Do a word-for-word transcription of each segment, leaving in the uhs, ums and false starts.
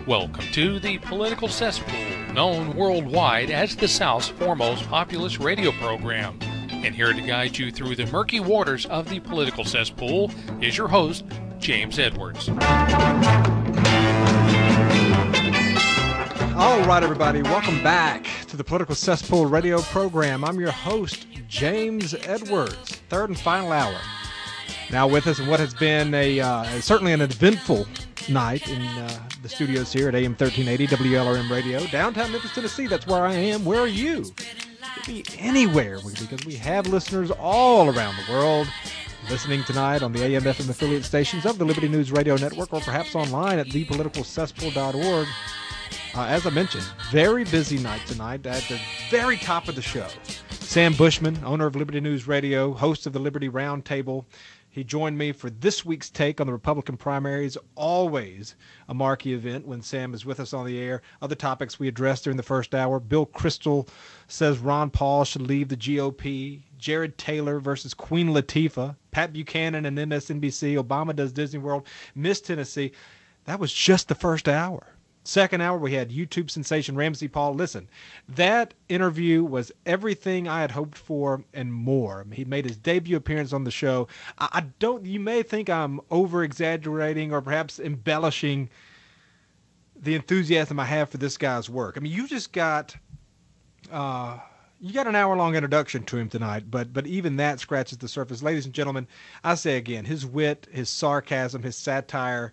Welcome to the Political Cesspool, known worldwide as the South's foremost populist radio program. And here to guide you through the murky waters of the political cesspool is your host, James Edwards. All right, everybody, welcome back to the Political Cesspool radio program. I'm your host, James Edwards, third and final hour. Now with us in what has been a uh, certainly an eventful night in uh, the studios here at A M thirteen eighty W L R M Radio, downtown Memphis, Tennessee. That's where I am. Where are you? Could be anywhere, because we have listeners all around the world listening tonight on the A M F M affiliate stations of the Liberty News Radio Network, or perhaps online at the political cesspool dot org. Uh, as I mentioned, very busy night tonight. At the very top of the show, Sam Bushman, owner of Liberty News Radio, host of the Liberty Roundtable. He joined me for this week's take on the Republican primaries. Always a marquee event when Sam is with us on the air. Other topics we addressed during the first hour. Bill Kristol says Ron Paul should leave the G O P. Jared Taylor versus Queen Latifah. Pat Buchanan and M S N B C. Obama does Disney World. Miss Tennessee. That was just the first hour. Second hour, we had YouTube sensation Ramsey Paul. Listen, that interview was everything I had hoped for and more. He made his debut appearance on the show. I, I don't. You may think I'm over-exaggerating or perhaps embellishing the enthusiasm I have for this guy's work. I mean, you just got uh, you got an hour-long introduction to him tonight, but but even that scratches the surface. Ladies and gentlemen, I say again, his wit, his sarcasm, his satire,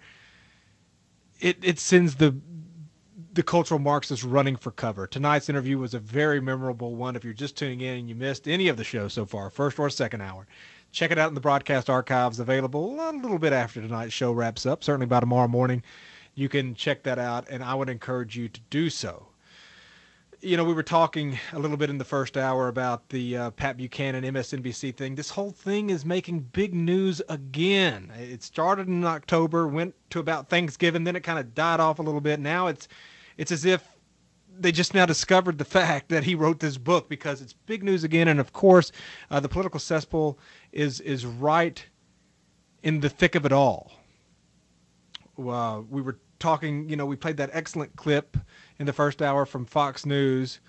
it it sends the the cultural Marxists running for cover. Tonight's interview was a very memorable one. If you're just tuning in and you missed any of the show so far, first or second hour, check it out in the broadcast archives, available a little bit after tonight's show wraps up, certainly by tomorrow morning. You can check that out, and I would encourage you to do so. You know, we were talking a little bit in the first hour about the uh, Pat Buchanan M S N B C thing. This whole thing is making big news again. It started in October, went to about Thanksgiving, then it kind of died off a little bit. Now it's it's as if they just now discovered the fact that he wrote this book, because it's big news again. And of course, uh, the political cesspool is is right in the thick of it all. Uh, we were talking, you know, we played that excellent clip in the first hour from Fox News,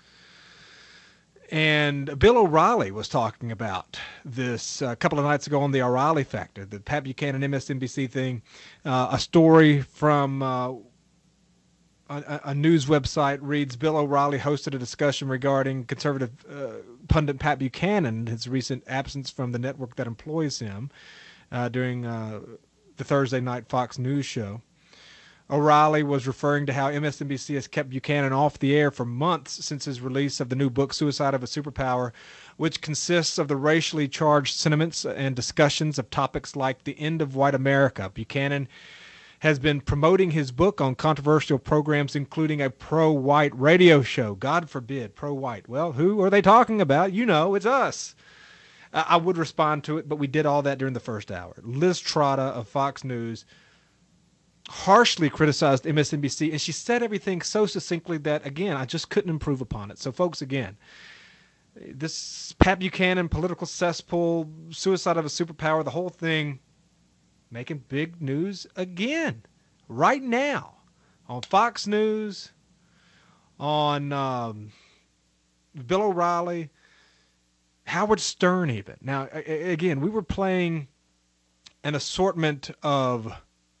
and Bill O'Reilly was talking about this a couple of nights ago on the O'Reilly Factor, the Pat Buchanan M S N B C thing, uh, a story from uh, a, a news website reads, Bill O'Reilly hosted a discussion regarding conservative uh, pundit Pat Buchanan, his recent absence from the network that employs him uh, during uh, the Thursday night Fox News show. O'Reilly was referring to how M S N B C has kept Buchanan off the air for months since his release of the new book, Suicide of a Superpower, which consists of the racially charged sentiments and discussions of topics like the end of white America. Buchanan has been promoting his book on controversial programs, including a pro-white radio show. God forbid, pro-white. Well, who are they talking about? You know, it's us. Uh, I would respond to it, but we did all that during the first hour. Liz Trotta of Fox News harshly criticized M S N B C, and she said everything so succinctly that, again, I just couldn't improve upon it. So, folks, again, this Pat Buchanan, political cesspool, suicide of a superpower, the whole thing, making big news again, right now, on Fox News, on um, Bill O'Reilly, Howard Stern even. Now, again, we were playing an assortment of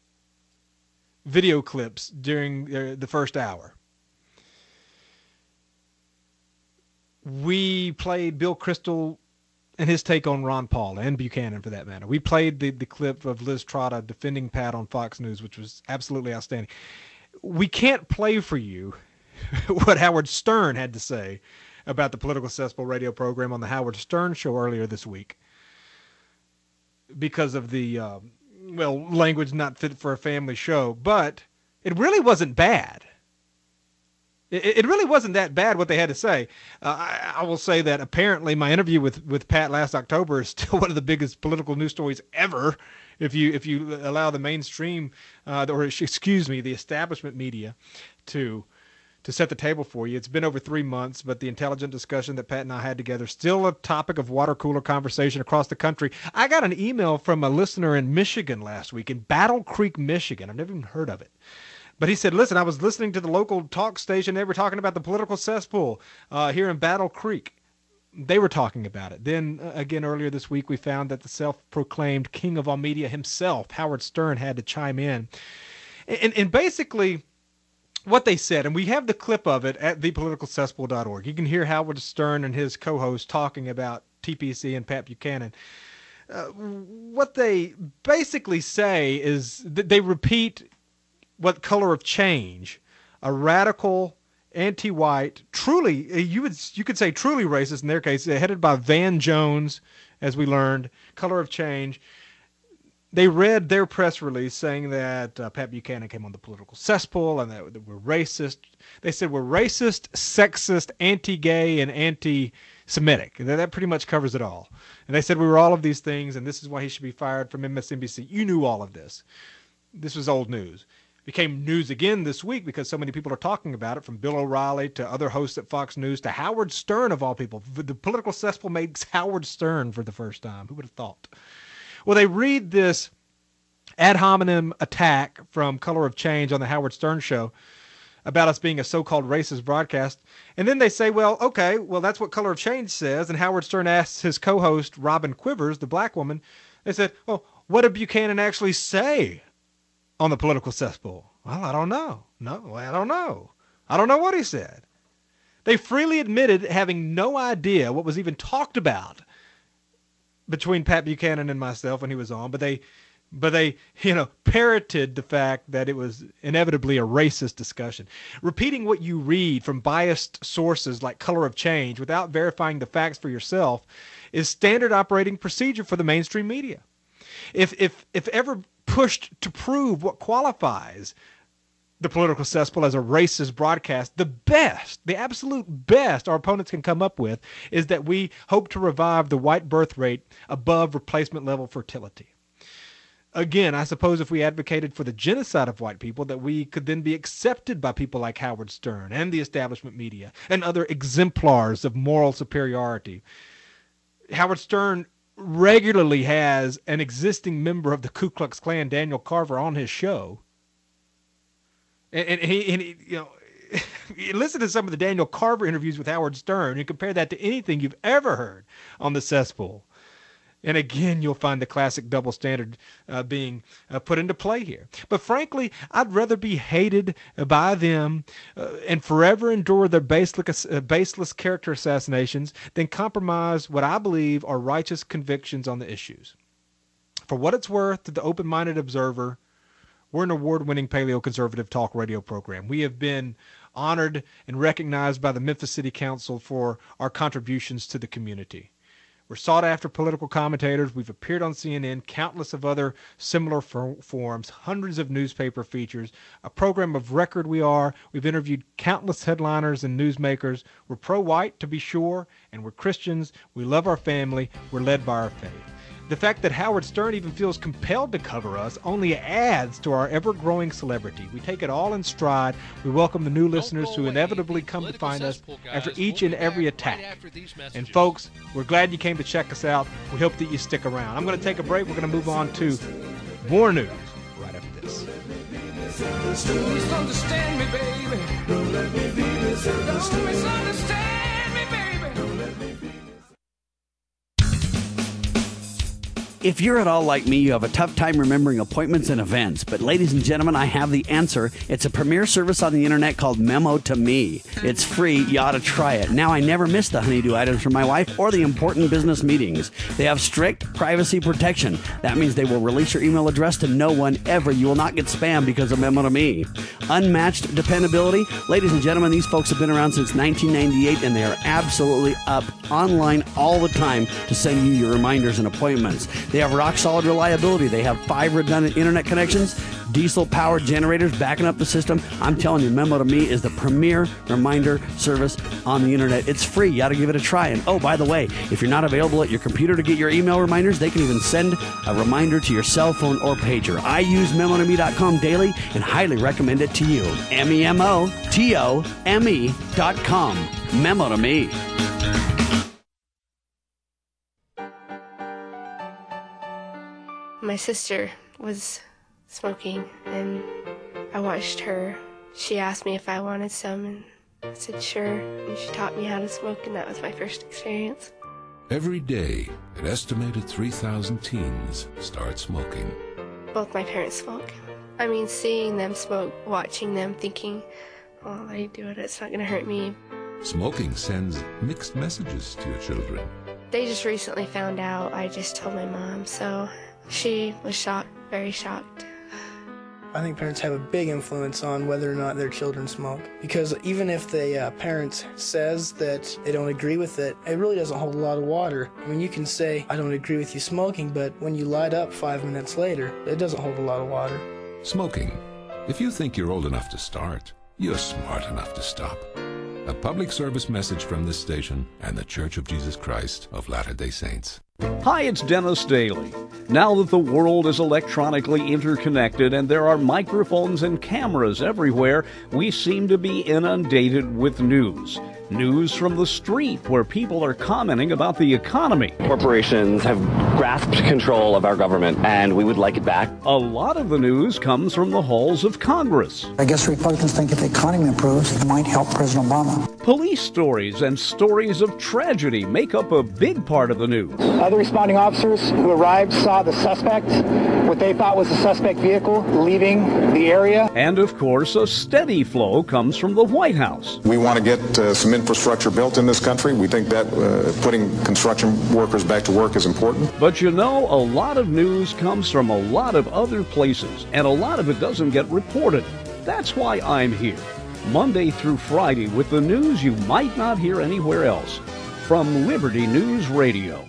video clips during uh, the first hour. We played Bill Kristol and his take on Ron Paul, and Buchanan for that matter. We played the, the clip of Liz Trotta defending Pat on Fox News, which was absolutely outstanding. We can't play for you what Howard Stern had to say about the Political Cesspool radio program on the Howard Stern show earlier this week, because of the uh, well, language not fit for a family show, but it really wasn't bad. It, it really wasn't that bad what they had to say. Uh, I, I will say that apparently my interview with, with Pat last October is still one of the biggest political news stories ever, if you if you allow the mainstream, uh, or excuse me, the establishment media to to set the table for you. It's been over three months, but the intelligent discussion that Pat and I had together, still a topic of water cooler conversation across the country. I got an email from a listener in Michigan last week, in Battle Creek, Michigan. I've never even heard of it. But he said, listen, I was listening to the local talk station. They were talking about the political cesspool uh, here in Battle Creek. They were talking about it. Then, uh, again, earlier this week, we found that the self-proclaimed king of all media himself, Howard Stern, had to chime in. And, and basically, what they said, and we have the clip of it at the political cesspool dot org. You can hear Howard Stern and his co-host talking about T P C and Pat Buchanan. Uh, what they basically say is that they repeat what Color of Change, a radical, anti-white, truly, you would you could say truly racist in their case, headed by Van Jones, as we learned, Color of Change. They read their press release saying that uh, Pat Buchanan came on the political cesspool and that, that we're racist. They said we're racist, sexist, anti-gay, and anti-Semitic. That, that pretty much covers it all. And they said we were all of these things, and this is why he should be fired from M S N B C. You knew all of this. This was old news. Became news again this week because so many people are talking about it, from Bill O'Reilly to other hosts at Fox News to Howard Stern, of all people. The political cesspool made Howard Stern for the first time. Who would have thought? Well, they read this ad hominem attack from Color of Change on the Howard Stern show about us being a so-called racist broadcast. And then they say, well, okay, well, that's what Color of Change says. And Howard Stern asks his co-host, Robin Quivers, the black woman, they said, well, what did Buchanan actually say on the political cesspool? Well, I don't know. No, I don't know. I don't know what he said. They freely admitted having no idea what was even talked about between Pat Buchanan and myself when he was on, but they, but they, you know, parroted the fact that it was inevitably a racist discussion. Repeating what you read from biased sources like Color of Change without verifying the facts for yourself is standard operating procedure for the mainstream media. If, if, if ever pushed to prove what qualifies the political cesspool as a racist broadcast, the best, the absolute best our opponents can come up with is that we hope to revive the white birth rate above replacement level fertility. Again, I suppose if we advocated for the genocide of white people, that we could then be accepted by people like Howard Stern and the establishment media and other exemplars of moral superiority. Howard Stern regularly has an existing member of the Ku Klux Klan, Daniel Carver, on his show. And, and, he, and he, you know, you listen to some of the Daniel Carver interviews with Howard Stern and compare that to anything you've ever heard on the cesspool. And again, you'll find the classic double standard uh, being uh, put into play here. But frankly, I'd rather be hated by them uh, and forever endure their baseless, uh, baseless character assassinations than compromise what I believe are righteous convictions on the issues. For what it's worth to the open-minded observer, we're an award-winning paleo-conservative talk radio program. We have been honored and recognized by the Memphis City Council for our contributions to the community. We're sought-after political commentators. We've appeared on C N N, countless of other similar for forums, hundreds of newspaper features, a program of record we are. We've interviewed countless headliners and newsmakers. We're pro-white, to be sure, and we're Christians. We love our family. We're led by our faith. The fact that Howard Stern even feels compelled to cover us only adds to our ever-growing celebrity. We take it all in stride. We welcome the new listeners who inevitably come to find us after each and every attack. And folks, we're glad you came to check us out. We hope that you stick around. I'm going to take a break. We're going to move on to more news right after this. Misunderstand me, baby. Don't let me be misunderstood. Don't misunderstand me, baby. Don't let me be. If you're at all like me, you have a tough time remembering appointments and events. But ladies and gentlemen, I have the answer. It's a premier service on the internet called Memo to Me. It's free. You ought to try it. Now, I never miss the honeydew items for my wife or the important business meetings. They have strict privacy protection. That means they will release your email address to no one ever. You will not get spam because of Memo to Me. Unmatched dependability. Ladies and gentlemen, these folks have been around since nineteen ninety-eight, and they are absolutely up online all the time to send you your reminders and appointments. They have rock-solid reliability. They have five redundant internet connections, diesel-powered generators backing up the system. I'm telling you, Memo to Me is the premier reminder service on the internet. It's free. You ought to give it a try. And oh, by the way, if you're not available at your computer to get your email reminders, they can even send a reminder to your cell phone or pager. I use memo to me dot com daily and highly recommend it to you. M E M O T O M E dot com. Memo to Me. My sister was smoking, and I watched her. She asked me if I wanted some, and I said sure, and she taught me how to smoke, and that was my first experience. Every day, an estimated three thousand teens start smoking. Both my parents smoke. I mean, seeing them smoke, watching them, thinking, oh, they do it, it's not going to hurt me. Smoking sends mixed messages to your children. They just recently found out. I just told my mom, so she was shocked, very shocked. I think parents have a big influence on whether or not their children smoke, because even if the uh, parent says that they don't agree with it, it really doesn't hold a lot of water. I mean, you can say, I don't agree with you smoking, but when you light up five minutes later, it doesn't hold a lot of water. Smoking. If you think you're old enough to start, you're smart enough to stop. A public service message from this station and the Church of Jesus Christ of Latter-day Saints. Hi, it's Dennis Daly. Now that the world is electronically interconnected and there are microphones and cameras everywhere, we seem to be inundated with news. News from the street where people are commenting about the economy. Corporations have grasped control of our government and we would like it back. A lot of the news comes from the halls of Congress. I guess Republicans think if the economy improves, it might help President Obama. Police stories and stories of tragedy make up a big part of the news. Other responding officers who arrived saw the suspect, what they thought was a suspect vehicle, leaving the area. And of course, a steady flow comes from the White House. We want to get uh, some infrastructure built in this country. We think that uh, putting construction workers back to work is important. But you know, a lot of news comes from a lot of other places, and a lot of it doesn't get reported. That's why I'm here, Monday through Friday, with the news you might not hear anywhere else, from Liberty News Radio.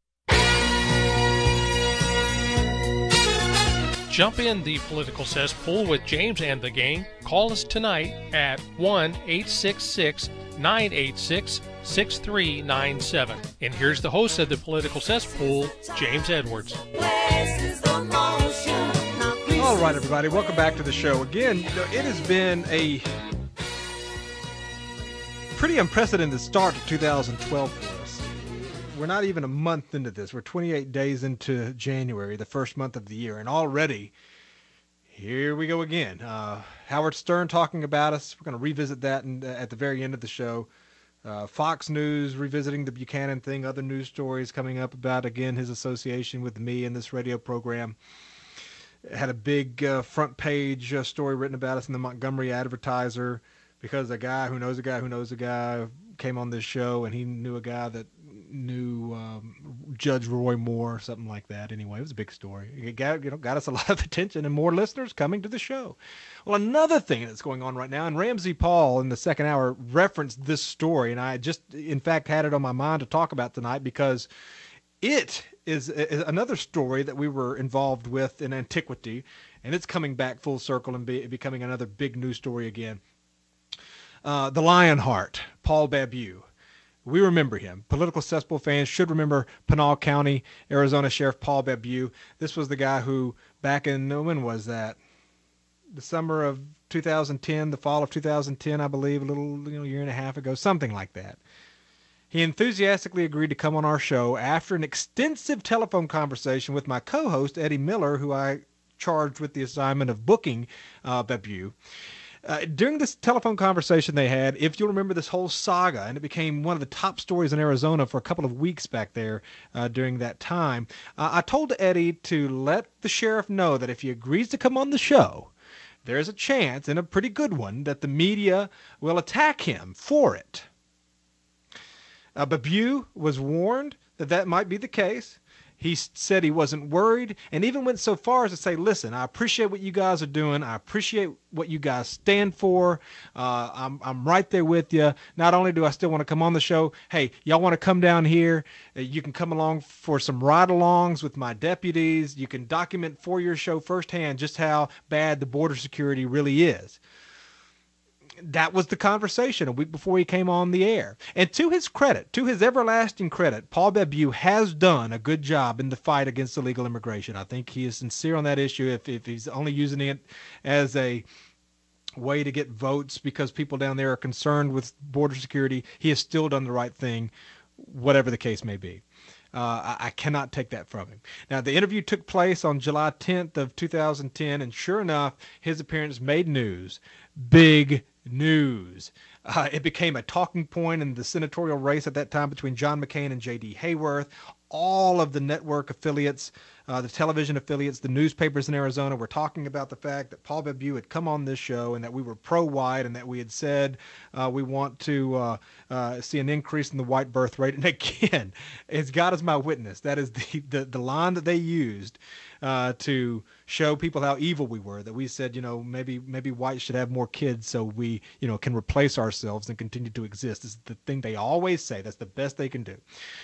Jump in the political cesspool with James and the gang. Call us tonight at one eight six six, nine eight six, six three nine seven. And here's the host of the political cesspool, James Edwards. All right, everybody, welcome back to the show. Again, you know, it has been a pretty unprecedented start to two thousand twelve for us. We're not even a month into this. We're twenty-eight days into January, the first month of the year, and already here we go again. Uh, Howard Stern talking about us. We're going to revisit that in, uh, at the very end of the show. Uh, Fox News revisiting the Buchanan thing, other news stories coming up about, again, his association with me in this radio program. It had a big uh, front page uh, story written about us in the Montgomery Advertiser because a guy who knows a guy who knows a guy came on this show, and he knew a guy that knew um, Judge Roy Moore, something like that. Anyway, it was a big story. It got, you know, got us a lot of attention and more listeners coming to the show. Well, another thing that's going on right now, and Ramsey Paul in the second hour referenced this story, and I just, in fact, had it on my mind to talk about tonight because it is, is another story that we were involved with in antiquity, and it's coming back full circle and be, becoming another big news story again. Uh, the Lionheart, Paul Babu. We remember him. Political cesspool fans should remember Pinal County, Arizona Sheriff Paul Babu. This was the guy who, back in, when was that? The summer of two thousand ten, the fall of two thousand ten, I believe, a little you know, year and a half ago, something like that. He enthusiastically agreed to come on our show after an extensive telephone conversation with my co-host, Eddie Miller, who I charged with the assignment of booking uh, Babu. Uh, during this telephone conversation they had, if you'll remember this whole saga, and it became one of the top stories in Arizona for a couple of weeks back there uh, during that time, uh, I told Eddie to let the sheriff know that if he agrees to come on the show, there's a chance, and a pretty good one, that the media will attack him for it. Uh, Babu was warned that that might be the case. He said he wasn't worried, and even went so far as to say, listen, I appreciate what you guys are doing. I appreciate what you guys stand for. Uh, I'm, I'm right there with you. Not only do I still want to come on the show, hey, y'all want to come down here? Uh, you can come along for some ride-alongs with my deputies. You can document for your show firsthand just how bad the border security really is. That was the conversation a week before he came on the air. And to his credit, to his everlasting credit, Paul Babu has done a good job in the fight against illegal immigration. I think he is sincere on that issue. If, if he's only using it as a way to get votes because people down there are concerned with border security, he has still done the right thing, whatever the case may be. Uh, I, I cannot take that from him. Now, the interview took place on July tenth of two thousand ten, and sure enough, his appearance made news. Big news. Uh, it became a talking point in the senatorial race at that time between John McCain and J D Hayworth. All of the network affiliates, uh, the television affiliates, the newspapers in Arizona were talking about the fact that Paul Bebbieu had come on this show and that we were pro-white and that we had said uh, we want to uh, uh, see an increase in the white birth rate. And again, as God is my witness, that is the, the, the line that they used uh, to show people how evil we were, that we said, you know, maybe maybe whites should have more kids so we, you know, can replace ourselves and continue to exist. This is the thing they always say. That's the best they can do.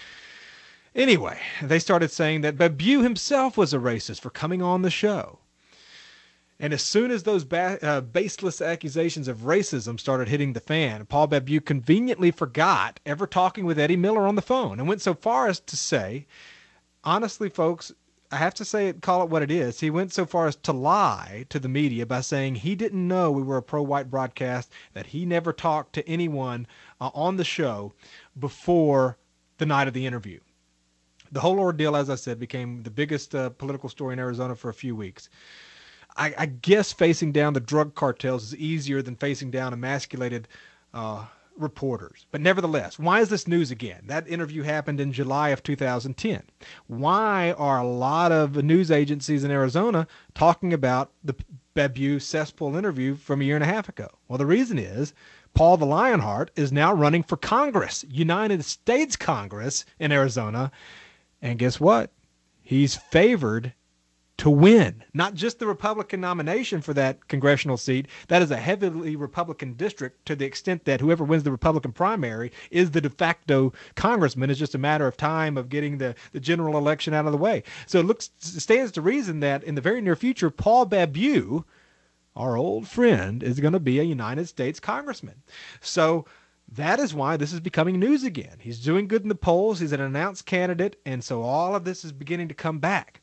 Anyway, they started saying that Bebbieu himself was a racist for coming on the show. And as soon as those ba- uh, baseless accusations of racism started hitting the fan, Paul Bebbieu conveniently forgot ever talking with Eddie Miller on the phone and went so far as to say, honestly, folks, I have to say it, call it what it is. He went so far as to lie to the media by saying he didn't know we were a pro-white broadcast, that he never talked to anyone uh, on the show before the night of the interview. The whole ordeal, as I said, became the biggest uh, political story in Arizona for a few weeks. I, I guess facing down the drug cartels is easier than facing down emasculated uh, reporters. But nevertheless, why is this news again? That interview happened in July of two thousand ten. Why are a lot of news agencies in Arizona talking about the Bebbieu cesspool interview from a year and a half ago? Well, the reason is Paul the Lionheart is now running for Congress, United States Congress in Arizona. And guess what? He's favored to win. Not just the Republican nomination for that congressional seat. That is a heavily Republican district to the extent that whoever wins the Republican primary is the de facto congressman. It's just a matter of time of getting the, the general election out of the way. So it looks it stands to reason that in the very near future, Paul Bebbieu, our old friend, is going to be a United States congressman. So that is why this is becoming news again. He's doing good in the polls. He's an announced candidate, and so all of this is beginning to come back.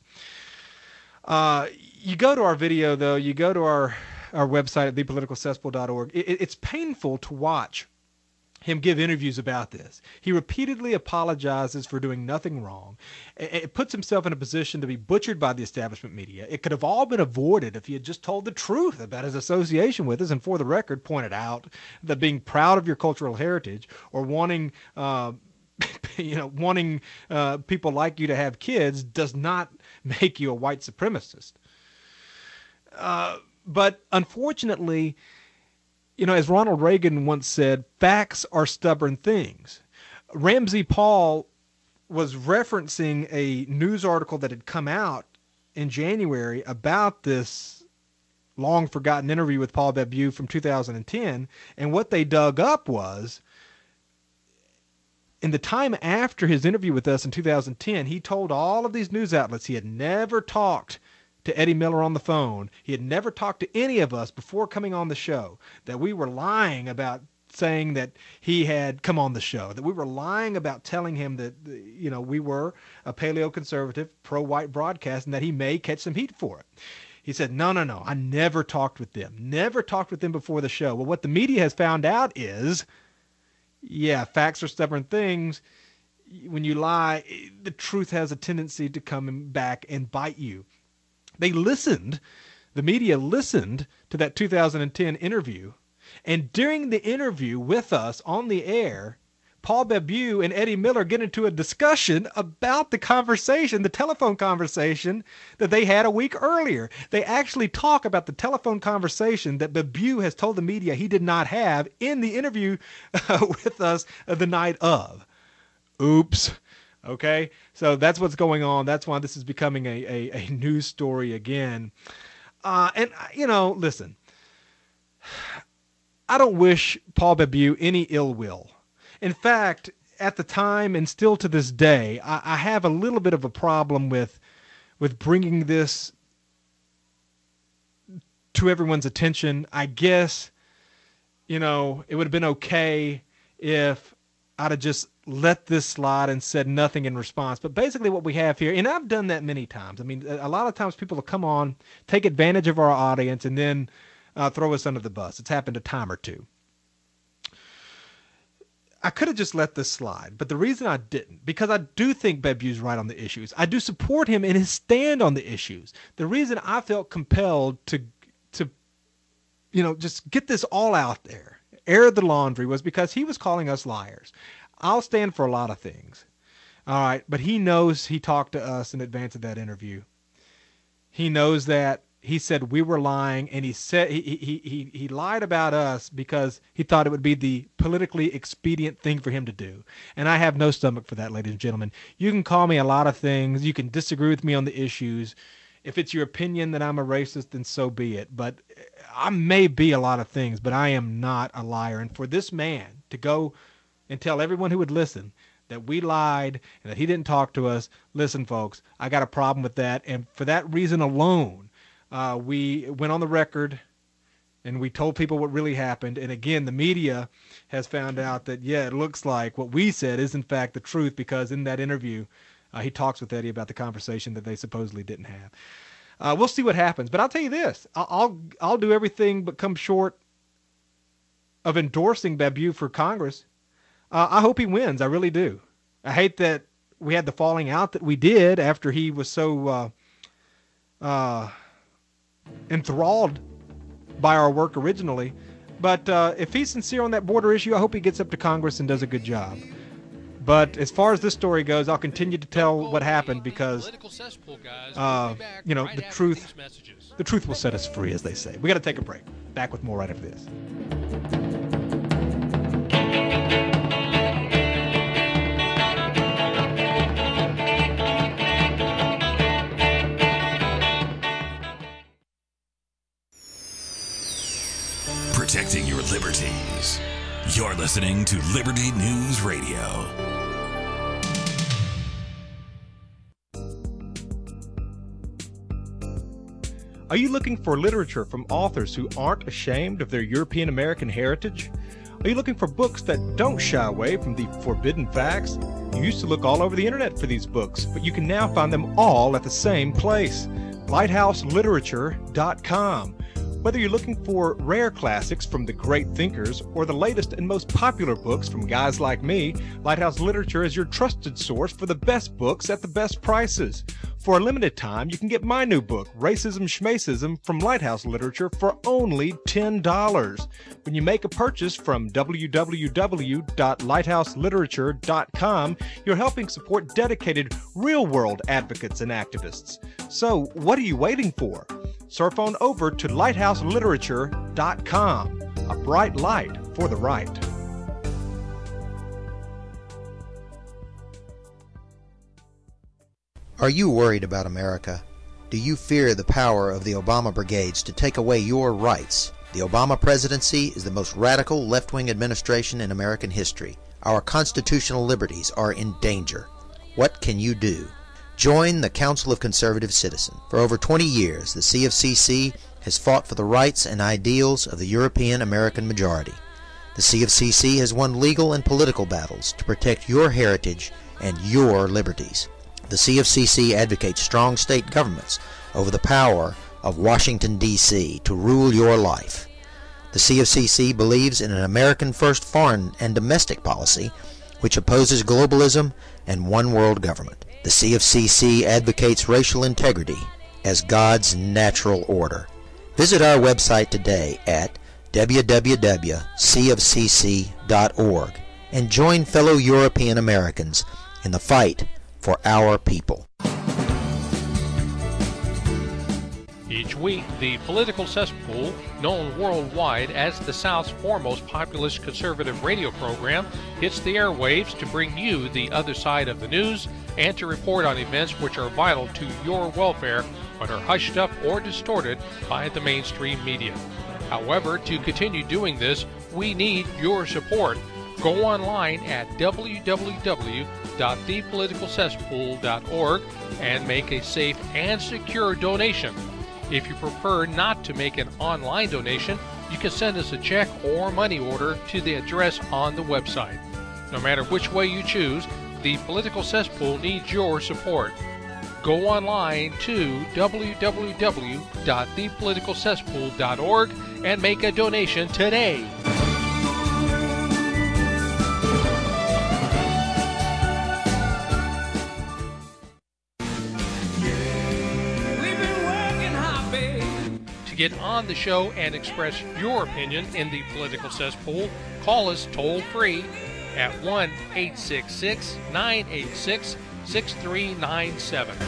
Uh, you go to our video, though. You go to our, our website at the political cesspool dot org. It, it's painful to watch him give interviews about this. He repeatedly apologizes for doing nothing wrong. It, it puts himself in a position to be butchered by the establishment media. It could have all been avoided if he had just told the truth about his association with us and, for the record, pointed out that being proud of your cultural heritage or wanting uh, you know, wanting uh, people like you to have kids does not make you a white supremacist. Uh, but unfortunately, you know, as Ronald Reagan once said, facts are stubborn things. Ramsey Paul was referencing a news article that had come out in January about this long-forgotten interview with Paul Bebbieu from two thousand ten, and what they dug up was, in the time after his interview with us in two thousand ten, he told all of these news outlets he had never talked to Eddie Miller on the phone. He had never talked to any of us before coming on the show, that we were lying about saying that he had come on the show, that we were lying about telling him that, you know, we were a paleo-conservative, pro-white broadcast and that he may catch some heat for it. He said, no, no, no, I never talked with them, never talked with them before the show. Well, what the media has found out is, yeah, facts are stubborn things. When you lie, the truth has a tendency to come back and bite you. They listened, the media listened to that two thousand ten interview, and during the interview with us on the air, Paul Bebbieu and Eddie Miller get into a discussion about the conversation, the telephone conversation that they had a week earlier. They actually talk about the telephone conversation that Bebbieu has told the media he did not have in the interview uh, with us the night of. Oops. Okay, so that's what's going on. That's why this is becoming a, a, a news story again. Uh, and, you know, listen, I don't wish Paul Bebbieu any ill will. In fact, at the time and still to this day, I, I have a little bit of a problem with with bringing this to everyone's attention. I guess, you know, it would have been okay if I'd have just let this slide and said nothing in response. But basically what we have here, and I've done that many times. I mean, a lot of times people will come on, take advantage of our audience, and then uh, throw us under the bus. It's happened a time or two. I could have just let this slide, but the reason I didn't, because I do think Bebue's right on the issues. I do support him in his stand on the issues. The reason I felt compelled to, to, you know, just get this all out there, air the laundry, was because he was calling us liars. I'll stand for a lot of things. All right. But he knows he talked to us in advance of that interview. He knows that he said we were lying, and he said he, he, he, he lied about us because he thought it would be the politically expedient thing for him to do. And I have no stomach for that, ladies and gentlemen. You can call me a lot of things. You can disagree with me on the issues. If it's your opinion that I'm a racist, then so be it. But I may be a lot of things, but I am not a liar. And for this man to go and tell everyone who would listen that we lied and that he didn't talk to us, listen, folks, I got a problem with that. And for that reason alone, uh, we went on the record and we told people what really happened. And again, the media has found out that, yeah, it looks like what we said is in fact the truth, because in that interview, uh, he talks with Eddie about the conversation that they supposedly didn't have. Uh, we'll see what happens. But I'll tell you this, I'll, I'll, I'll do everything but come short of endorsing Bebue for Congress. Uh, I hope he wins. I really do. I hate that we had the falling out that we did after he was so uh, uh, enthralled by our work originally. But uh, if he's sincere on that border issue, I hope he gets up to Congress and does a good job. But as far as this story goes, I'll continue to tell what happened because, uh, you know, the truth, the truth will set us free, as they say. We got to take a break. Back with more right after this. Protecting your liberties. You're listening to Liberty News Radio. Are you looking for literature from authors who aren't ashamed of their European American heritage? Are you looking for books that don't shy away from the forbidden facts? You used to look all over the internet for these books, but you can now find them all at the same place, lighthouse literature dot com. Whether you're looking for rare classics from the great thinkers or the latest and most popular books from guys like me, Lighthouse Literature is your trusted source for the best books at the best prices. For a limited time, you can get my new book, Racism Schmacism, from Lighthouse Literature for only ten dollars. When you make a purchase from w w w dot lighthouse literature dot com, you're helping support dedicated, real-world advocates and activists. So, what are you waiting for? Surf on over to lighthouse literature dot com, a bright light for the right. Are you worried about America? Do you fear the power of the Obama brigades to take away your rights? The Obama presidency is the most radical left-wing administration in American history. Our constitutional liberties are in danger. What can you do? Join the Council of Conservative Citizens. For over twenty years, the C of C C has fought for the rights and ideals of the European American majority. The C of C C has won legal and political battles to protect your heritage and your liberties. The C of C C advocates strong state governments over the power of Washington, D C to rule your life. The C of C C believes in an American-first foreign and domestic policy which opposes globalism and one-world government. The C of C C advocates racial integrity as God's natural order. Visit our website today at w w w dot c of c c dot org and join fellow European Americans in the fight for our people. Each week, the Political Cesspool, known worldwide as the South's foremost populist conservative radio program, hits the airwaves to bring you the other side of the news and to report on events which are vital to your welfare but are hushed up or distorted by the mainstream media. However, to continue doing this, we need your support. Go online at w w w dot the political cesspool dot org and make a safe and secure donation. If you prefer not to make an online donation, you can send us a check or money order to the address on the website. No matter which way you choose, the Political Cesspool needs your support. Go online to w w w dot the political cesspool dot org and make a donation today. get on the show and express your opinion in the political cesspool, call us toll free at one eight six six, nine eight six, six three nine seven.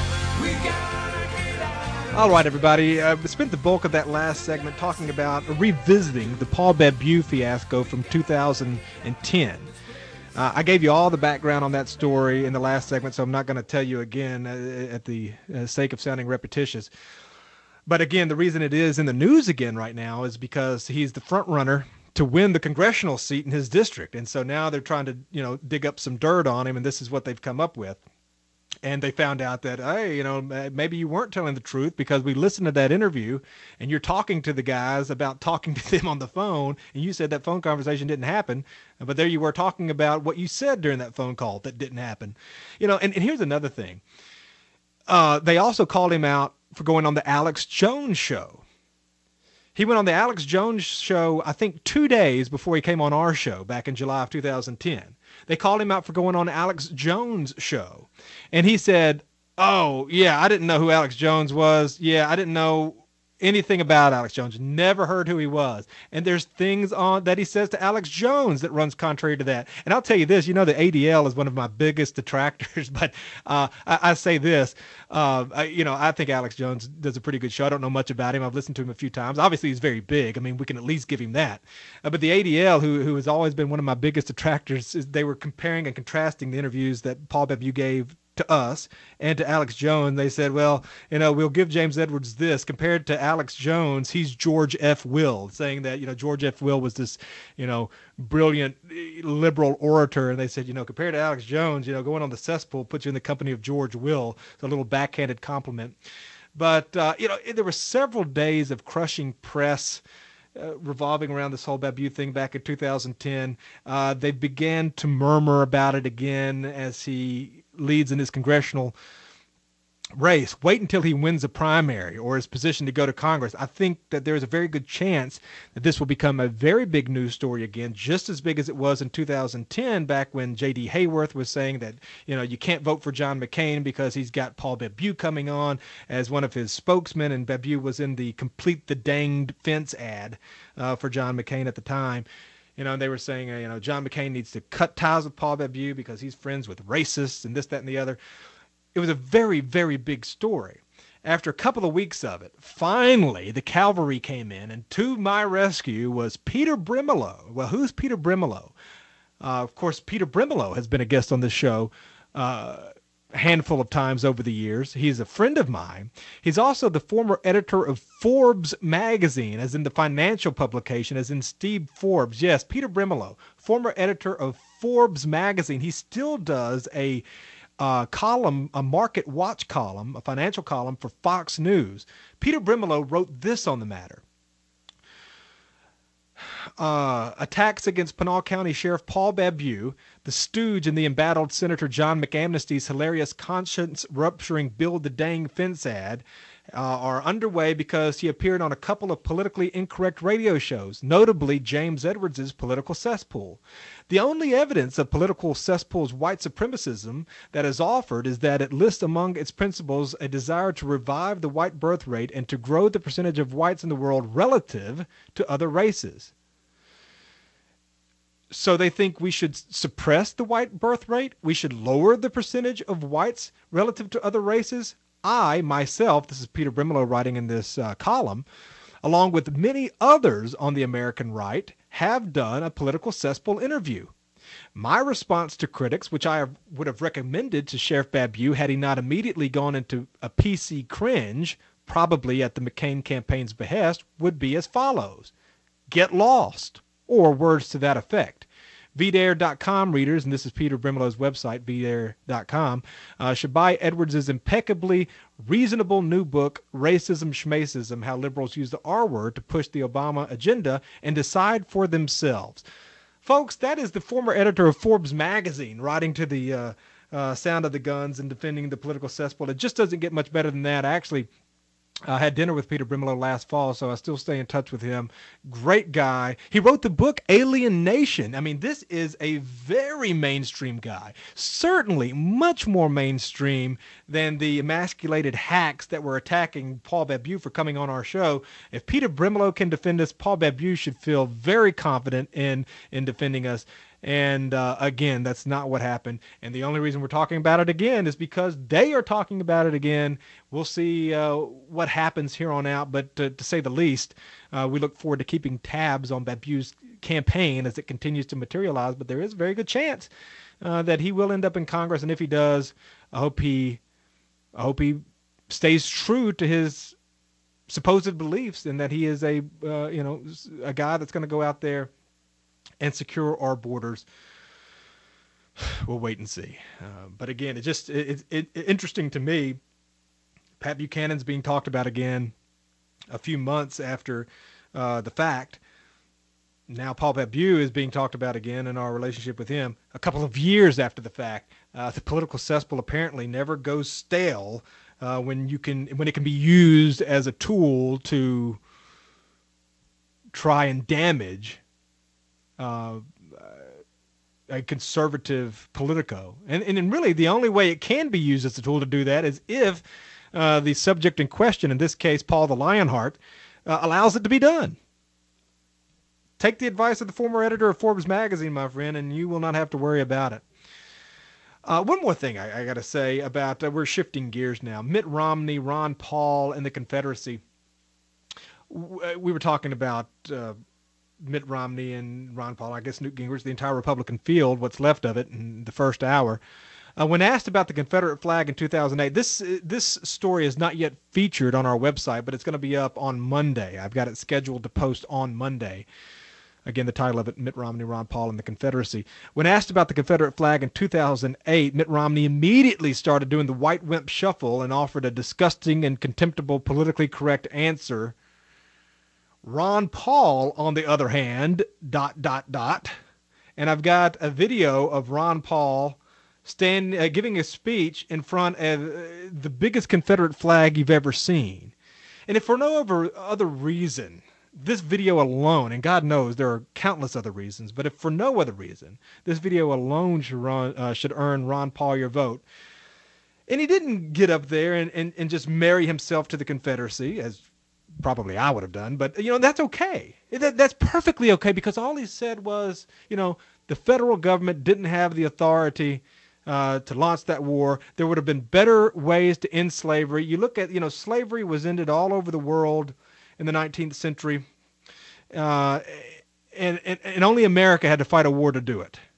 All right, everybody. Uh, we spent the bulk of that last segment talking about revisiting the Paul Babeu fiasco from two thousand ten. Uh, I gave you all the background on that story in the last segment, so I'm not going to tell you again uh, at the uh, sake of sounding repetitious. But again, the reason it is in the news again right now is because he's the front runner to win the congressional seat in his district. And so now they're trying to, you know, dig up some dirt on him, and this is what they've come up with. And they found out that, hey, you know, maybe you weren't telling the truth because we listened to that interview and you're talking to the guys about talking to them on the phone. And you said that phone conversation didn't happen. But there you were talking about what you said during that phone call that didn't happen. You know, and, and here's another thing. Uh, they also called him out for going on the Alex Jones show. He went on the Alex Jones show, I think, two days before he came on our show back in July of two thousand ten. They called him out for going on Alex Jones' show. And he said, oh, yeah, I didn't know who Alex Jones was. Yeah, I didn't know anything about Alex Jones. Never heard who he was. And there's things on that he says to Alex Jones that runs contrary to that. And I'll tell you this, you know, the A D L is one of my biggest detractors, but uh, I, I say this, uh, I, you know, I think Alex Jones does a pretty good show. I don't know much about him. I've listened to him a few times. Obviously, he's very big. I mean, we can at least give him that. Uh, but the A D L, who who has always been one of my biggest detractors, is they were comparing and contrasting the interviews that Paul Babeu gave to us and to Alex Jones. They said, well, you know, we'll give James Edwards this. Compared to Alex Jones, he's George F. Will, saying that, you know, George F. Will was this, you know, brilliant liberal orator. And they said, you know, compared to Alex Jones, you know, going on the cesspool puts you in the company of George Will. It's a little backhanded compliment. But, uh, you know, there were several days of crushing press Uh, revolving around this whole Babeu thing back in two thousand ten. Uh, they began to murmur about it again as he leads in his congressional race. Wait until he wins a primary or is positioned to go to Congress. I think that there's a very good chance that this will become a very big news story again, just as big as it was in two thousand ten, back when J D Hayworth was saying that, you know, you can't vote for John McCain because he's got Paul Babeu coming on as one of his spokesmen, and Babeu was in the Complete the Danged Fence ad uh, for John McCain at the time. You know, and they were saying, uh, you know, John McCain needs to cut ties with Paul Babeu because he's friends with racists and this, that, and the other. It was a very, very big story. After a couple of weeks of it, finally the cavalry came in, and to my rescue was Peter Brimelow. Well, who's Peter Brimelow? Uh, of course, Peter Brimelow has been a guest on this show uh, a handful of times over the years. He's a friend of mine. He's also the former editor of Forbes magazine, as in the financial publication, as in Steve Forbes. Yes, Peter Brimelow, former editor of Forbes magazine. He still does a uh, column, a market watch column, a financial column for Fox News. Peter Brimelow wrote this on the matter. Uh, attacks against Pinal County Sheriff Paul Babeu, the stooge in the embattled Senator John McAmnesty's hilarious conscience-rupturing Build the Dang Fence ad, uh, are underway because he appeared on a couple of politically incorrect radio shows, notably James Edwards' Political Cesspool. The only evidence of Political Cesspool's white supremacism that is offered is that it lists among its principles a desire to revive the white birth rate and to grow the percentage of whites in the world relative to other races. So they think we should suppress the white birth rate? We should lower the percentage of whites relative to other races? I, myself, this is Peter Brimelow writing in this uh, column, along with many others on the American right, have done a Political Cesspool interview. My response to critics, which I would have recommended to Sheriff Babeu had he not immediately gone into a P C cringe, probably at the McCain campaign's behest, would be as follows. Get lost, or words to that effect. V Dare dot com readers, and this is Peter Brimelow's website, V Dare dot com, uh, should buy Edwards' impeccably reasonable new book, Racism Schmacism, How Liberals Use the R Word to Push the Obama Agenda and Decide for Themselves. Folks, that is the former editor of Forbes magazine writing to the uh, uh, sound of the guns and defending the political cesspool. It just doesn't get much better than that. Actually, I had dinner with Peter Brimelow last fall, so I still stay in touch with him. Great guy. He wrote the book Alien Nation. I mean, this is a very mainstream guy. Certainly much more mainstream than the emasculated hacks that were attacking Paul Babeu for coming on our show. If Peter Brimelow can defend us, Paul Babeu should feel very confident in, in defending us. And uh, again, that's not what happened. And the only reason we're talking about it again is because they are talking about it again. We'll see uh, what happens here on out. But to, to say the least, uh, we look forward to keeping tabs on Babeu's campaign as it continues to materialize. But there is a very good chance uh, that he will end up in Congress. And if he does, I hope he, I hope he stays true to his supposed beliefs and that he is a, uh, you know, a guy that's going to go out there and secure our borders. We'll wait and see. Uh, but again, it's just it, it, it interesting to me. Pat Buchanan's being talked about again a few months after uh, the fact. Now Paul Babeu is being talked about again in our relationship with him a couple of years after the fact. Uh, the political cesspool apparently never goes stale uh, when you can when it can be used as a tool to try and damage Uh, a conservative Politico. And, and really the only way it can be used as a tool to do that is if uh, the subject in question, in this case Paul the Lionheart, uh, allows it to be done. Take the advice of the former editor of Forbes magazine, my friend, and you will not have to worry about it. Uh, one more thing I, I got to say about, uh, we're shifting gears now. Mitt Romney, Ron Paul, and the Confederacy. We were talking about uh, Mitt Romney and Ron Paul, I guess Newt Gingrich, the entire Republican field, what's left of it in the first hour. Uh, when asked about the Confederate flag in two thousand eight, this this story is not yet featured on our website, but it's going to be up on Monday. I've got it scheduled to post on Monday. Again, the title of it, Mitt Romney, Ron Paul, and the Confederacy. When asked about the Confederate flag in two thousand eight, Mitt Romney immediately started doing the white wimp shuffle and offered a disgusting and contemptible politically correct answer. Ron Paul, on the other hand, dot, dot, dot. And I've got a video of Ron Paul stand, uh, giving a speech in front of uh, the biggest Confederate flag you've ever seen. And if for no other, other reason, this video alone, and God knows there are countless other reasons, but if for no other reason, this video alone should, run, uh, should earn Ron Paul your vote. And he didn't get up there and, and, and just marry himself to the Confederacy, as probably I would have done, but you know, that's okay. That, that's perfectly okay, because all he said was, you know, the federal government didn't have the authority uh, to launch that war. There would have been better ways to end slavery. You look at, you know, slavery was ended all over the world in the nineteenth century, uh, and, and, and only America had to fight a war to do it.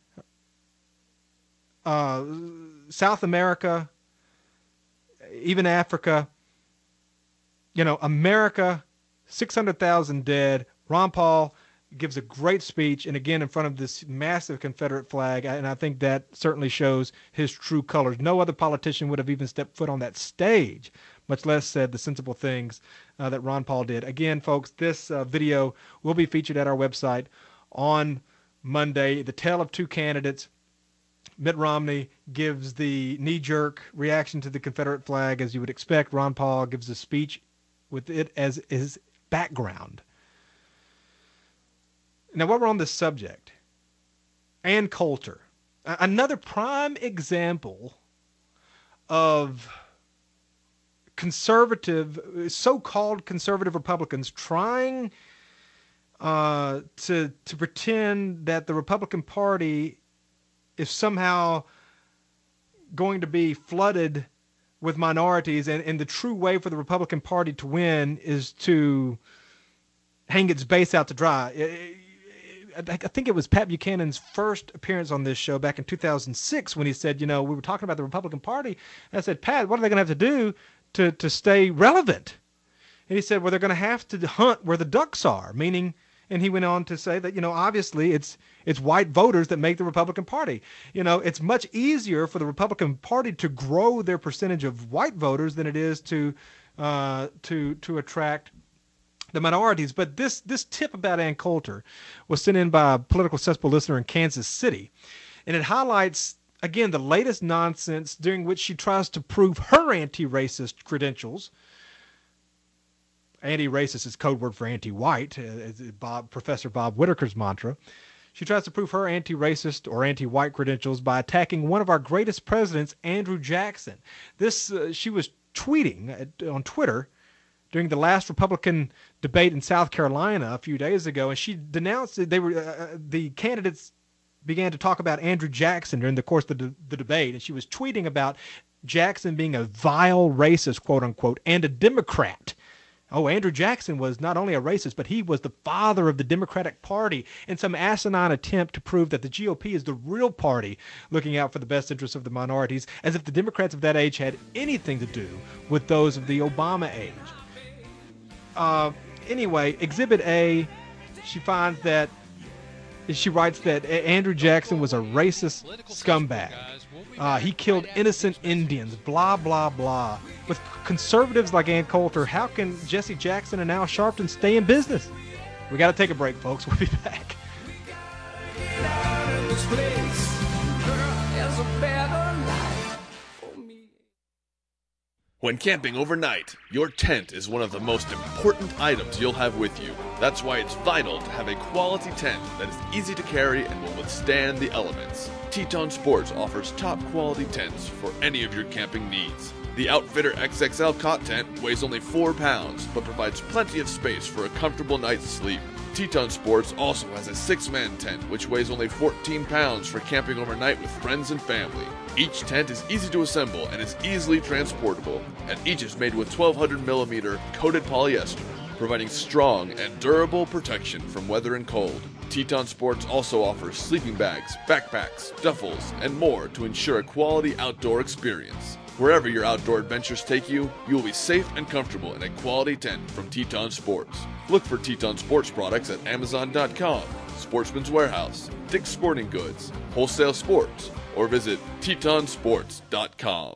Uh, South America, even Africa, you know, America, six hundred thousand dead. Ron Paul gives a great speech, and again, in front of this massive Confederate flag, and I think that certainly shows his true colors. No other politician would have even stepped foot on that stage, much less said the sensible things uh, that Ron Paul did. Again, folks, this uh, video will be featured at our website on Monday. The Tale of Two Candidates. Mitt Romney gives the knee-jerk reaction to the Confederate flag, as you would expect. Ron Paul gives a speech with it as his background. Now, while we're on this subject, Ann Coulter, another prime example of conservative, so-called conservative Republicans trying uh, to to pretend that the Republican Party is somehow going to be flooded with minorities, and, and the true way for the Republican Party to win is to hang its base out to dry. I think it was Pat Buchanan's first appearance on this show back in two thousand six when he said, you know, we were talking about the Republican Party, and I said, Pat, what are they going to have to do to, to stay relevant? And he said, well, they're going to have to hunt where the ducks are, meaning, and he went on to say that, you know, obviously it's it's white voters that make the Republican Party. You know, it's much easier for the Republican Party to grow their percentage of white voters than it is to uh, to to attract the minorities. But this this tip about Ann Coulter was sent in by a Political Cesspool listener in Kansas City, and it highlights, again, the latest nonsense during which she tries to prove her anti-racist credentials anti-racist is code word for anti-white, uh, Bob, Professor Bob Whitaker's mantra. She tries to prove her anti-racist or anti-white credentials by attacking one of our greatest presidents, Andrew Jackson. This uh, she was tweeting at, on Twitter during the last Republican debate in South Carolina a few days ago, and she denounced that they were uh, the candidates began to talk about Andrew Jackson during the course of the, the debate, and she was tweeting about Jackson being a vile racist, quote unquote, and a Democrat. Oh, Andrew Jackson was not only a racist, but he was the father of the Democratic Party in some asinine attempt to prove that the G O P is the real party looking out for the best interests of the minorities, as if the Democrats of that age had anything to do with those of the Obama age. Uh, anyway, Exhibit A, she finds that, she writes that Andrew Jackson was a racist scumbag. Uh, he killed innocent Indians, blah, blah, blah. With conservatives like Ann Coulter, how can Jesse Jackson and Al Sharpton stay in business? We got to take a break, folks. We'll be back. When camping overnight, your tent is one of the most important items you'll have with you. That's why it's vital to have a quality tent that is easy to carry and will withstand the elements. Teton Sports offers top quality tents for any of your camping needs. The Outfitter X X L cot tent weighs only four pounds, but provides plenty of space for a comfortable night's sleep. Teton Sports also has a six-man tent, which weighs only fourteen pounds for camping overnight with friends and family. Each tent is easy to assemble and is easily transportable, and each is made with twelve hundred millimeter coated polyester, providing strong and durable protection from weather and cold. Teton Sports also offers sleeping bags, backpacks, duffels, and more to ensure a quality outdoor experience. Wherever your outdoor adventures take you, you will be safe and comfortable in a quality tent from Teton Sports. Look for Teton Sports products at Amazon dot com, Sportsman's Warehouse, Dick's Sporting Goods, Wholesale Sports, or visit Teton Sports dot com.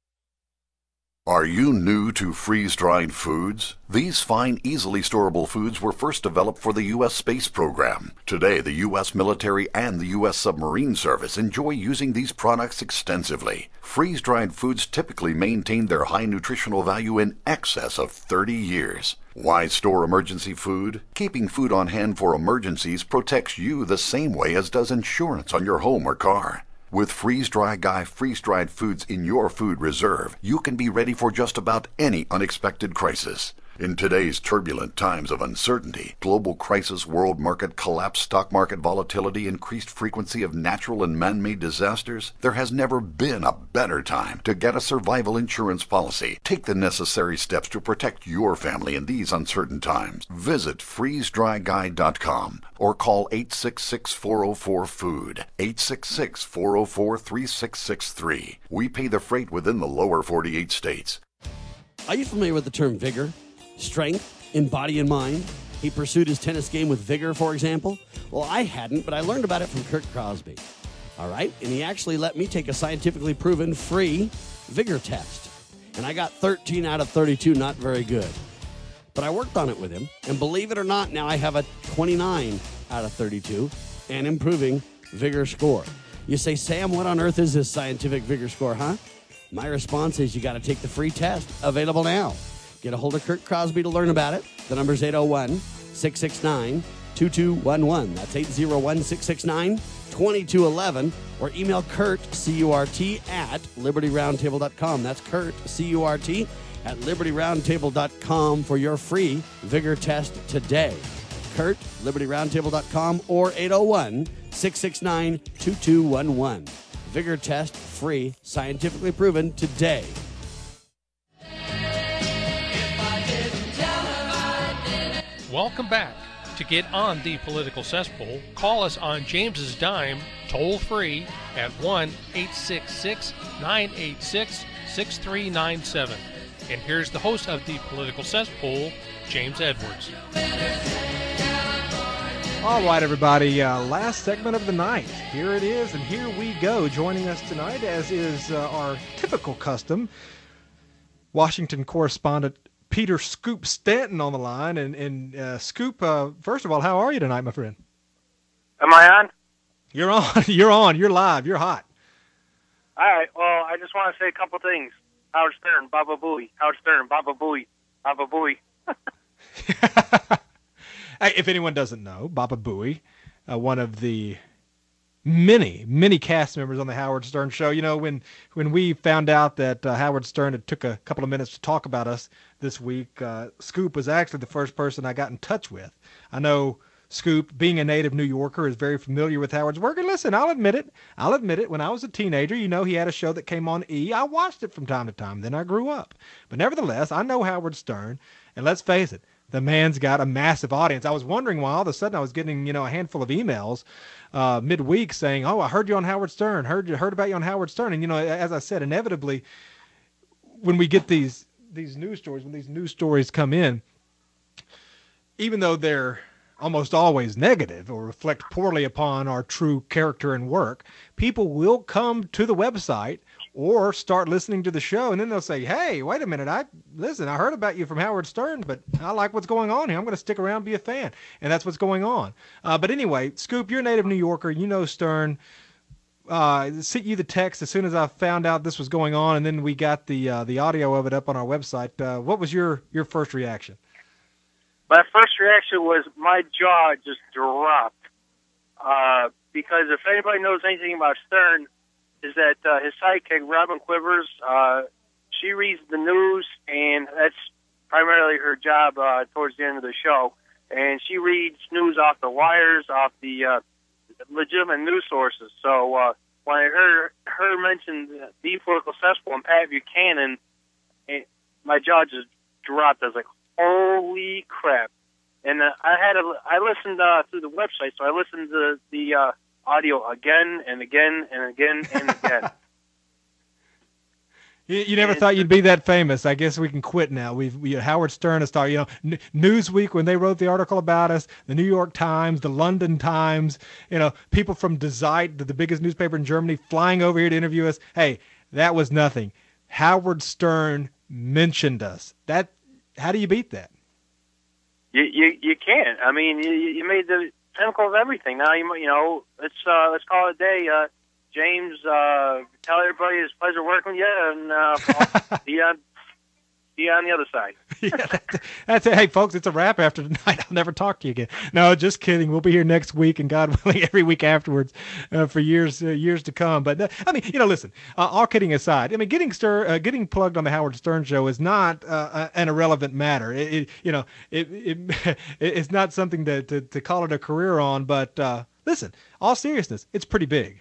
Are you new to freeze-dried foods? These fine, easily storable foods were first developed for the U S space program. Today, the U S military and the U S submarine service enjoy using these products extensively. Freeze-dried foods typically maintain their high nutritional value in excess of thirty years. Why store emergency food? Keeping food on hand for emergencies protects you the same way as does insurance on your home or car. With Freeze Dry Guy freeze-dried foods in your food reserve, you can be ready for just about any unexpected crisis. In today's turbulent times of uncertainty, global crisis, world market collapse, stock market volatility, increased frequency of natural and man-made disasters, there has never been a better time to get a survival insurance policy. Take the necessary steps to protect your family in these uncertain times. Visit freeze dry guy dot com or call eight six six, four oh four, food, eight six six, four oh four, three six six three. We pay the freight within the lower forty-eight states. Are you familiar with the term vigor? Strength in body and mind? He pursued his tennis game with vigor, for example? Well, I hadn't, but I learned about it from Kurt Crosby. All right? And he actually let me take a scientifically proven free vigor test. And I got thirteen out of thirty-two, not very good. But I worked on it with him, and believe it or not, now I have a twenty-nine out of thirty-two and improving vigor score. You say, Sam, what on earth is this scientific vigor score, huh? My response is you got to take the free test, available now. Get a hold of Kurt Crosby to learn about it. The number's eight oh one, six six nine, two two one one. That's eight oh one, six six nine, two two one one. Or email Kurt, C U R T, at liberty roundtable dot com. That's Kurt, C U R T, at liberty roundtable dot com for your free vigor test today. Kurt, liberty roundtable dot com, or eight oh one, six six nine, two two one one. Vigor test free, scientifically proven today. Welcome back. To get on the political cesspool, call us on James's dime, toll free at one eight six six, nine eight six, six three nine seven. And here's the host of the political cesspool, James Edwards. All right, everybody, uh, last segment of the night. Here it is, and here we go. Joining us tonight, as is uh, our typical custom, Washington correspondent Peter Scoop Stanton on the line. And, and uh, Scoop, uh, first of all, how are you tonight, my friend? Am I on? You're on. You're on. You're live. You're hot. All right. Well, I just want to say a couple things. Howard Stern, Baba Booey. Howard Stern, Baba Booey. Baba Booey. If anyone doesn't know, Baba Booey, uh, one of the many, many cast members on the Howard Stern show. You know, when when we found out that uh, Howard Stern had took a couple of minutes to talk about us this week, uh, Scoop was actually the first person I got in touch with. I know Scoop, being a native New Yorker, is very familiar with Howard's work. And listen, I'll admit it. I'll admit it. When I was a teenager, you know, he had a show that came on E! I watched it from time to time. Then I grew up. But nevertheless, I know Howard Stern. And let's face it, the man's got a massive audience. I was wondering why all of a sudden I was getting, you know, a handful of emails uh, midweek saying, oh, I heard you on Howard Stern, heard you heard about you on Howard Stern. And, you know, as I said, inevitably, when we get these these news stories, when these news stories come in, even though they're almost always negative or reflect poorly upon our true character and work, people will come to the website or start listening to the show, and then they'll say, hey, wait a minute, I listen, I heard about you from Howard Stern, but I like what's going on here. I'm going to stick around and be a fan, and that's what's going on. Uh, but anyway, Scoop, you're a native New Yorker. You know Stern. Uh, sent you the text as soon as I found out this was going on, and then we got the uh, the audio of it up on our website. Uh, what was your, your first reaction? My first reaction was my jaw just dropped. Uh, because if anybody knows anything about Stern, is that uh, his sidekick, Robin Quivers, uh, she reads the news, and that's primarily her job uh, towards the end of the show. And she reads news off the wires, off the uh, legitimate news sources. So uh, when I heard her mention the political cesspool and Pat Buchanan, it, my jaw just dropped. I was like, holy crap. And uh, I had a, I listened uh, through the website, so I listened to the uh, audio again and again and again and again. You, you never and, thought you'd be that famous. I guess we can quit now. We've we, Howard Stern has talked, you know, N- Newsweek, when they wrote the article about us, the New York Times, the London Times, you know, people from Die Zeit, the, the biggest newspaper in Germany, flying over here to interview us. Hey, that was nothing. Howard Stern mentioned us. That, how do you beat that? You you, you can't. I mean, you, you made the pinnacle of everything. Now you you know let's uh, let's call it a day. Uh, James, uh, tell everybody it's a pleasure working with you, and uh, I'll see you on see you on the other side. Yeah, that's, that's it. Hey, folks, it's a wrap after tonight. I'll never talk to you again. No, just kidding. We'll be here next week, and God willing, every week afterwards uh, for years uh, years to come. But uh, I mean, you know, listen. Uh, all kidding aside, I mean, getting stir, uh, getting plugged on the Howard Stern show is not uh, an irrelevant matter. It, it you know, it, it it's not something to, to to call it a career on. But uh, listen, all seriousness, it's pretty big.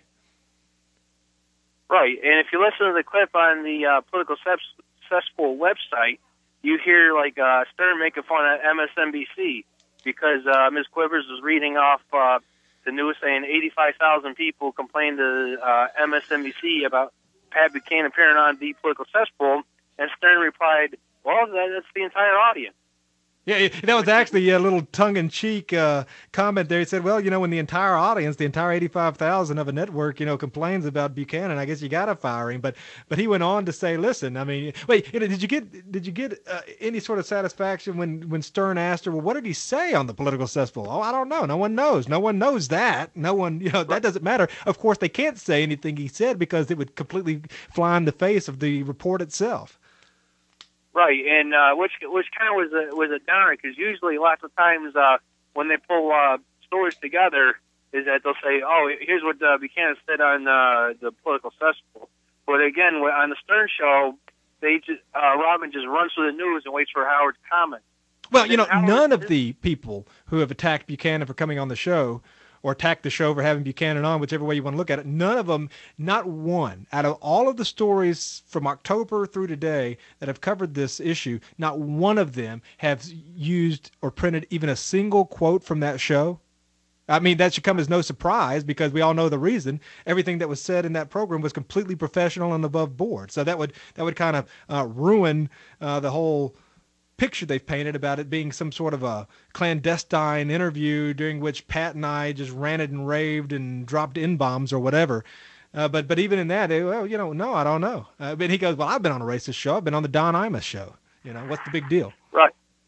Right, and if you listen to the clip on the uh, Political Cesspool website, you hear like uh, Stern making fun of M S N B C because uh, Miz Quivers was reading off uh, the news saying eighty-five thousand people complained to uh, M S N B C about Pat Buchanan appearing on the Political Cesspool, and Stern replied, well, that, that's the entire audience. Yeah, that was actually a little tongue-in-cheek uh, comment there. He said, well, you know, when the entire audience, the entire eighty-five thousand of a network, you know, complains about Buchanan, I guess you got to fire him. But but he went on to say, listen, I mean, wait, you know, did you get did you get uh, any sort of satisfaction when, when Stern asked her, well, what did he say on the Political Cesspool? Oh, I don't know. No one knows. No one knows that. No one, you know, that doesn't matter. Of course, they can't say anything he said because it would completely fly in the face of the report itself. Right, and uh, which which kind of was a was a downer because usually lots of times uh, when they pull uh, stories together is that they'll say, "Oh, here's what uh, Buchanan said on uh, the Political Cesspool." But again, on the Stern show, they just uh, Robin just runs through the news and waits for Howard's comment. Well, you know, Howard, none of the people who have attacked Buchanan for coming on the show, or attack the show for having Buchanan on, whichever way you want to look at it, none of them, not one, out of all of the stories from October through today that have covered this issue, not one of them have used or printed even a single quote from that show. I mean, that should come as no surprise because we all know the reason. Everything that was said in that program was completely professional and above board. So that would that would kind of uh, ruin uh, the whole picture they've painted about it being some sort of a clandestine interview during which Pat and I just ranted and raved and dropped N-bombs or whatever. Uh, but but even in that, it, well, you know, no, I don't know. Uh, but he goes, well, I've been on a racist show. I've been on the Don Imus show. You know, what's the big deal? Right.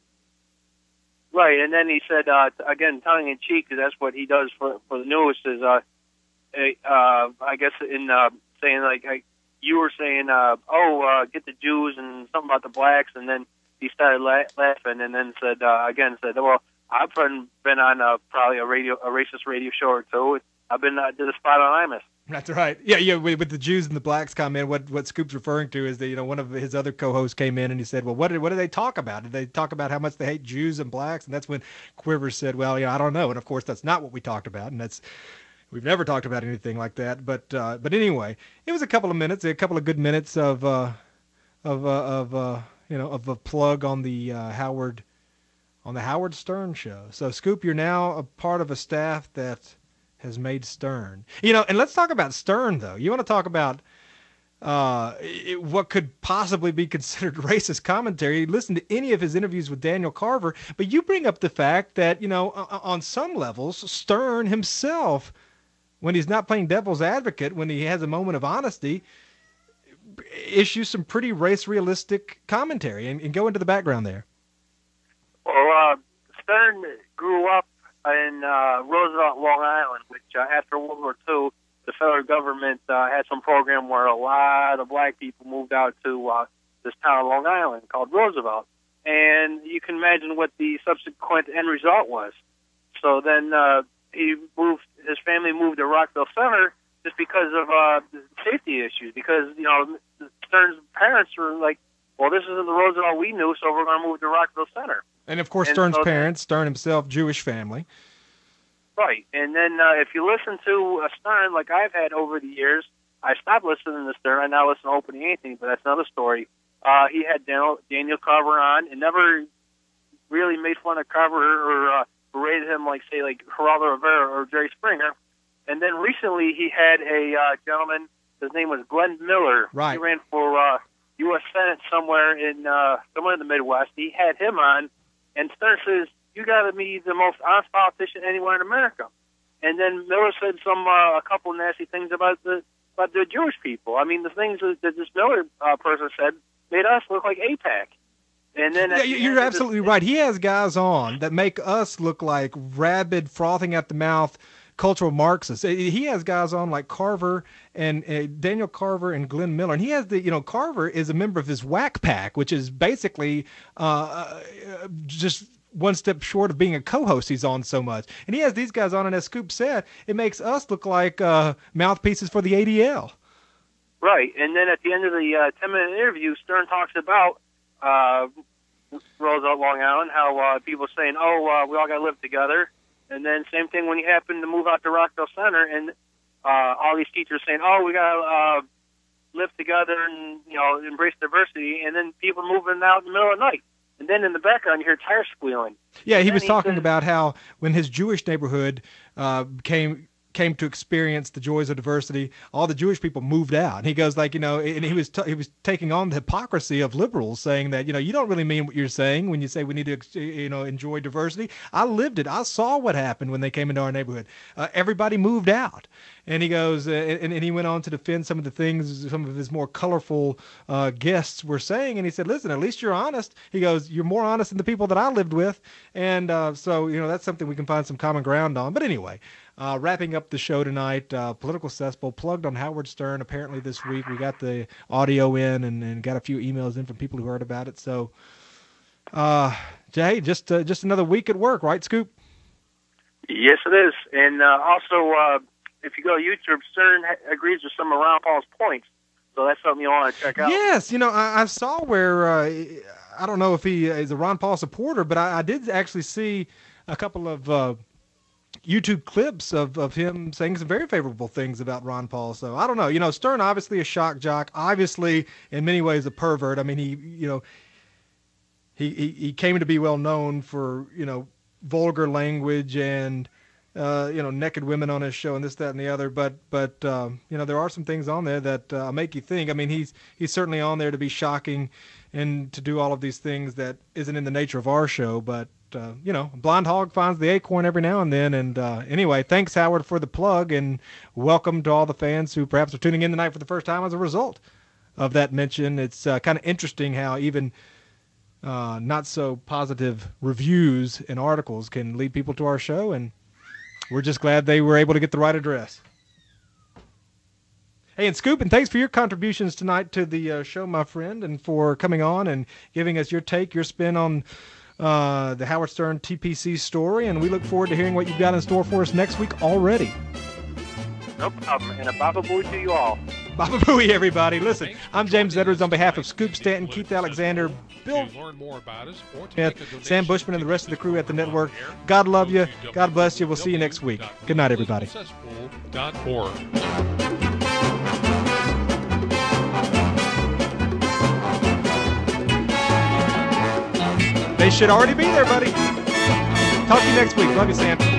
Right, and then he said, uh, again, tongue-in-cheek, because that's what he does for, for the news, is, uh, uh, I guess, in uh, saying, like, I, you were saying, uh, oh, uh, get the Jews and something about the blacks, and then he started la- laughing and then said, uh, again, said, well, I've been, been on uh, probably a radio, a racist radio show or two. I've been uh, to the spot on Imus. That's right. Yeah, yeah. With, with the Jews and the blacks comment, what what Scoop's referring to is that, you know, one of his other co-hosts came in and he said, "Well, what did what did they talk about? Did they talk about how much they hate Jews and blacks?" And that's when Quivers said, "Well, yeah, I don't know." And of course, that's not what we talked about, and that's we've never talked about anything like that. But uh, but anyway, it was a couple of minutes, a couple of good minutes of uh, of uh, of uh, you know of a plug on the uh, Howard on the Howard Stern show. So Scoop, you're now a part of a staff that has made Stern. You know, and let's talk about Stern, though. You want to talk about uh, it, what could possibly be considered racist commentary. Listen to any of his interviews with Daniel Carver, but you bring up the fact that, you know, on some levels, Stern himself, when he's not playing devil's advocate, when he has a moment of honesty, issues some pretty race-realistic commentary. And, and go into the background there. Well, uh, Stern grew up in uh, Roosevelt, Long Island, which uh, after World War Two, the federal government uh, had some program where a lot of black people moved out to uh, this town of Long Island called Roosevelt. And you can imagine what the subsequent end result was. So then uh, he moved, his family moved to Rockville Center just because of uh, safety issues, because, you know, Stern's parents were like, well, this isn't the Roosevelt we knew, so we're going to move to Rockville Center. And, of course, and Stern's so parents, Stern himself, Jewish family. Right. And then uh, if you listen to uh, Stern, like I've had over the years, I stopped listening to Stern. I now listen to Open Anything, but that's another story. Uh, he had Daniel, Daniel Carver on and never really made fun of Carver or uh, berated him like, say, like Geraldo Rivera or Jerry Springer. And then recently he had a uh, gentleman, his name was Glenn Miller. Right. He ran for uh, U S Senate somewhere in uh, somewhere in the Midwest. He had him on. And Stern says, you got to be the most honest politician anywhere in America. And then Miller said some uh, a couple of nasty things about the about the Jewish people. I mean, the things that, that this Miller uh, person said made us look like AIPAC. And then yeah, you're absolutely this, right. He has guys on that make us look like rabid, frothing at the mouth cultural Marxists. He has guys on like Carver and uh, Daniel Carver and Glenn Miller. And he has the, you know, Carver is a member of his Whack Pack, which is basically uh, just one step short of being a co-host. He's on so much. And he has these guys on, and as Scoop said, it makes us look like uh, mouthpieces for the A D L. Right. And then at the end of the uh, ten-minute interview, Stern talks about uh, Roosevelt, Long Island, how uh, people saying, oh, uh, we all got to live together. And then same thing when you happen to move out to Rockville Center, and uh, all these teachers saying, "Oh, we got to uh, live together and, you know, embrace diversity." And then people moving out in the middle of the night, and then in the background you hear tires squealing. Yeah, he was he talking said, about how when his Jewish neighborhood uh, came. came to experience the joys of diversity, all the Jewish people moved out. And he goes like, you know, and he was t- he was taking on the hypocrisy of liberals, saying that, you know, you don't really mean what you're saying when you say we need to, you know, enjoy diversity. I lived it. I saw what happened when they came into our neighborhood. Uh, everybody moved out. And he goes, uh, and, and he went on to defend some of the things some of his more colorful uh, guests were saying. And he said, listen, at least you're honest. He goes, you're more honest than the people that I lived with. And uh, so, you know, that's something we can find some common ground on. But anyway, Uh, wrapping up the show tonight, uh, Political Cesspool plugged on Howard Stern. Apparently this week we got the audio in and, and got a few emails in from people who heard about it. So, uh, Jay, just uh, just another week at work, right, Scoop? Yes, it is. And uh, also, uh, if you go to YouTube, Stern ha- agrees with some of Ron Paul's points. So that's something you want to check out. Yes, you know, I, I saw where, uh, I don't know if he is a Ron Paul supporter, but I, I did actually see a couple of uh, YouTube clips of, of him saying some very favorable things about Ron Paul. So I don't know, you know, Stern, obviously a shock jock, obviously in many ways a pervert. I mean, he, you know, he, he, he came to be well known for, you know, vulgar language and, uh, you know, naked women on his show and this, that, and the other. But, but, um, you know, there are some things on there that uh, make you think. I mean, he's, he's certainly on there to be shocking and to do all of these things that isn't in the nature of our show, but, Uh, you know, blind hog finds the acorn every now and then. And uh, anyway, thanks, Howard, for the plug, and welcome to all the fans who perhaps are tuning in tonight for the first time as a result of that mention. It's uh, kind of interesting how even uh, not so positive reviews and articles can lead people to our show, and we're just glad they were able to get the right address. Hey, and Scoop, and thanks for your contributions tonight to the uh, show, my friend, and for coming on and giving us your take, your spin on uh, the Howard Stern T P C story. And we look forward to hearing what you've got in store for us next week already. No problem. And a Baba Booey to you all. Baba Booey, everybody. Listen, I'm James Edwards on behalf of Scoop Stanton, Keith Alexander, Bill, Sam Bushman, and the rest of the crew at the network. God love you. God bless you. We'll see you next week. Good night, everybody. They should already be there, buddy. Talk to you next week. Love you, Sam.